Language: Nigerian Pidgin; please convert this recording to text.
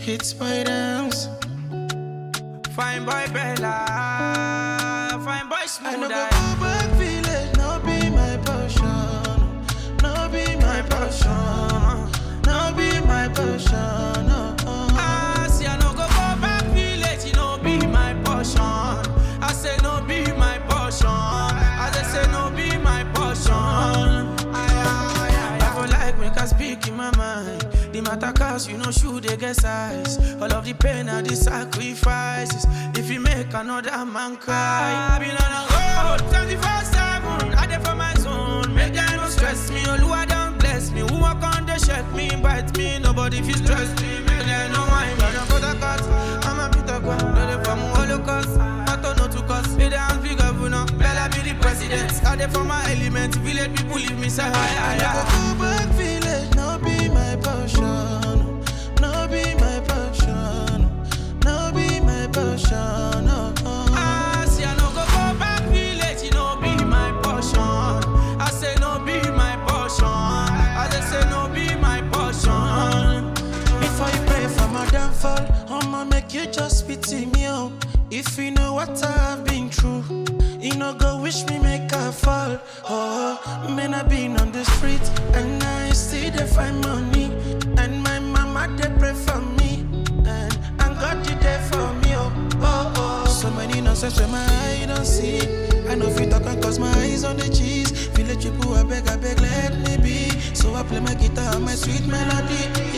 hits my dance. Fine boy Bella, fine boy I Smooth no go Eye. go back village, no be my passion. No be my passion. No be my passion. I say I no go go back village, it no be my portion. I say no be my portion. I say no be my portion. I feel like make us speak in my mind. The matter cause you know shoe they get size. All of the pain and the sacrifices. If you make another man cry, I been on a road 24/7. I dey for my zone. Make them no stress me. Oluwa don't bless me. Who walk on they check me, bite me. Nobody feel stress me. Make them no mind. I don't go the cut. I'm a bit of God. No dey from Holocaust. I don't know to cause. They don't big governor. Bella be the president. I dey for my element. Village people leave me say hi. I no go go back village, no be my passion. No be my passion. No be my passion. I say I no go go back village, it no be my portion. I say no be my portion. I just say no be my portion. Before you pray for my downfall, I'ma make you just pity me out. If you know what I've been through, you know go wish me make I fall. Oh, man, I been on the street and I still dey find money. And my mama they pray for me, and God you there for me. Oh. So many nonsense where my eye don't see. I know if you talk cause my eyes on the cheese. Village people I beg, let me be. So I play my guitar and my sweet melody.